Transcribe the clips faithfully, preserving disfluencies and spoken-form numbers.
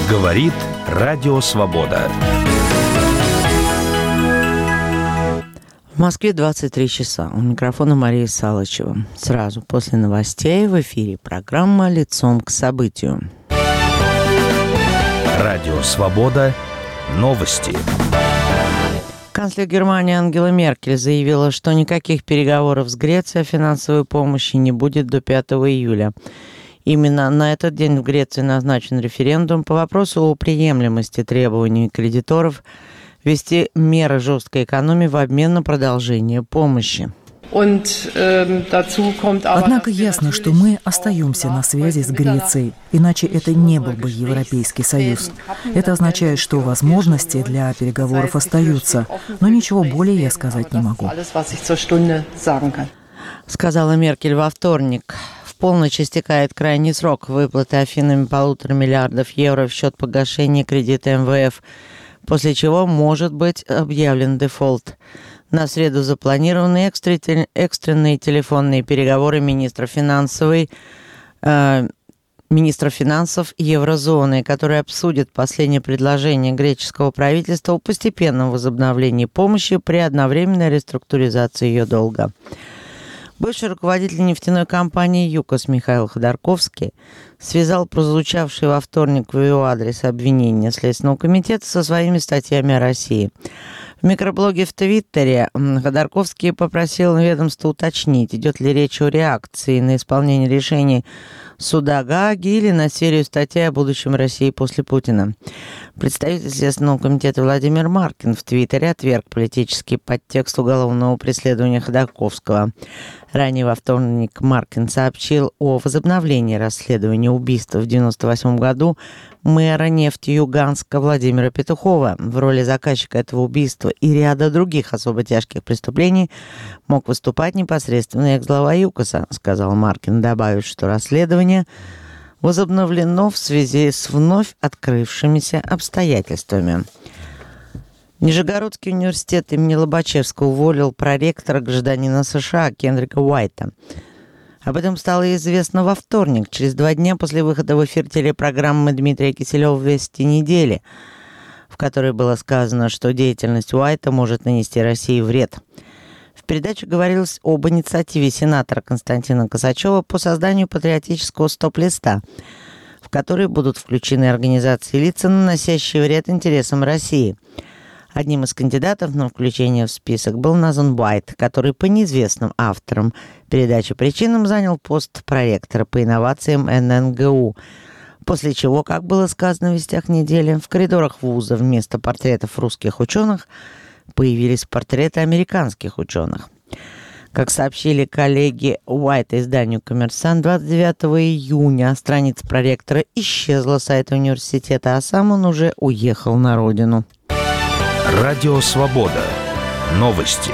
Говорит Радио Свобода. В Москве двадцать три часа. У микрофона Мария Салычева. Сразу после новостей в эфире программа «Лицом к событию». Радио Свобода. Новости. Канцлер Германии Ангела Меркель заявила, что никаких переговоров с Грецией о финансовой помощи не будет до пятого июля. Именно на этот день в Греции назначен референдум по вопросу о приемлемости требований кредиторов ввести меры жесткой экономии в обмен на продолжение помощи. Однако ясно, что мы остаемся на связи с Грецией, иначе это не был бы Европейский Союз. Это означает, что возможности для переговоров остаются, но ничего более я сказать не могу. Сказала Меркель во вторник. В полночь истекает крайний срок выплаты Афинами полутора миллиардов евро в счет погашения кредита эм вэ эф, после чего может быть объявлен дефолт. На среду запланированы экстренные телефонные переговоры министра финансовой, э, министра финансов еврозоны, которые обсудят последнее предложение греческого правительства о постепенном возобновлении помощи при одновременной реструктуризации ее долга. Бывший руководитель нефтяной компании «ЮКОС» Михаил Ходорковский связал прозвучавшие во вторник в его адрес обвинения Следственного комитета со своими статьями о России. В микроблоге в Твиттере Ходорковский попросил ведомство уточнить, идет ли речь о реакции на исполнение решений суда Гааги или на серию статей о будущем России после Путина. Представитель Следственного комитета Владимир Маркин в Твиттере отверг политический подтекст уголовного преследования Ходорковского. Ранее во вторник Маркин сообщил о возобновлении расследования убийства в девяносто восьмом году мэра Нефтеюганска Владимира Петухова. В роли заказчика этого убийства и ряда других особо тяжких преступлений мог выступать непосредственно экс-глава ЮКОСа, сказал Маркин, добавив, что расследование возобновлено в связи с вновь открывшимися обстоятельствами. Нижегородский университет имени Лобачевского уволил проректора гражданина США Кендрика Уайта. Об этом стало известно во вторник, через два дня после выхода в эфир телепрограммы Дмитрия Киселева «Вести недели», в которой было сказано, что деятельность Уайта может нанести России вред. В передаче говорилось об инициативе сенатора Константина Косачева по созданию патриотического стоп-листа, в который будут включены организации и лица, наносящие вред интересам России. Одним из кандидатов на включение в список был назван Уайт, который по неизвестным авторам передачи причинам занял пост проректора по инновациям эн эн гэ у, после чего, как было сказано в «Вестях недели», в коридорах вуза вместо портретов русских ученых появились портреты американских ученых. Как сообщили коллеги Уайта изданию «Коммерсант», двадцать девятого июня страница проректора исчезла с сайта университета, а сам он уже уехал на родину. Радио Свобода. Новости.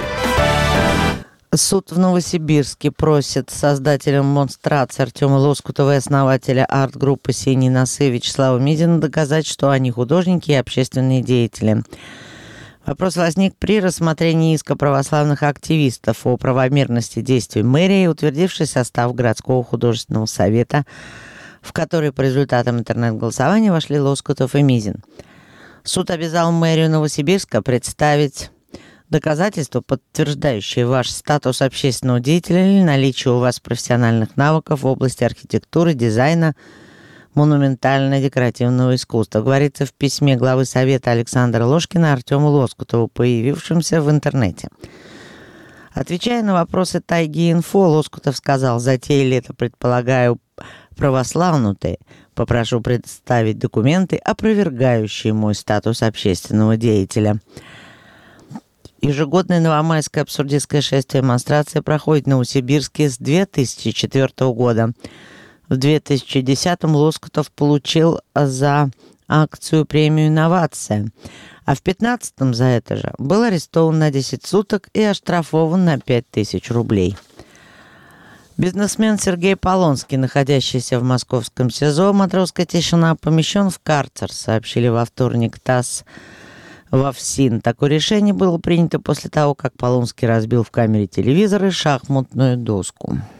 Суд в Новосибирске просит создателя монстрации Артема Лоскутова и основателя арт-группы «Синий носы» Вячеслава Мизина доказать, что они художники и общественные деятели. Вопрос возник при рассмотрении иска православных активистов о правомерности действий мэрии, утвердившей состав городского художественного совета, в который по результатам интернет-голосования вошли Лоскутов и Мизин. Суд обязал мэрию Новосибирска представить доказательства, подтверждающие ваш статус общественного деятеля или наличие у вас профессиональных навыков в области архитектуры, дизайна, монументально-декоративного искусства, говорится в письме главы Совета Александра Ложкина Артему Лоскутову, появившемся в интернете. Отвечая на вопросы Тайги-Инфо, Лоскутов сказал: «Затеяли это, предполагаю, православнутые. Попрошу представить документы, опровергающие мой статус общественного деятеля». Ежегодная новомайская абсурдистская шествие-демонстрация проходит в Новосибирске с две тысячи четвёртого года. В две тысячи десятом Лоскутов получил за акцию премию «Инновация», а в две тысячи пятнадцатом за это же был арестован на десять суток и оштрафован на пять тысяч рублей. Бизнесмен Сергей Полонский, находящийся в московском СИЗО «Матросская тишина», помещен в карцер, сообщили во вторник ТАСС во ФСИН. Такое решение было принято после того, как Полонский разбил в камере телевизора и шахматную доску.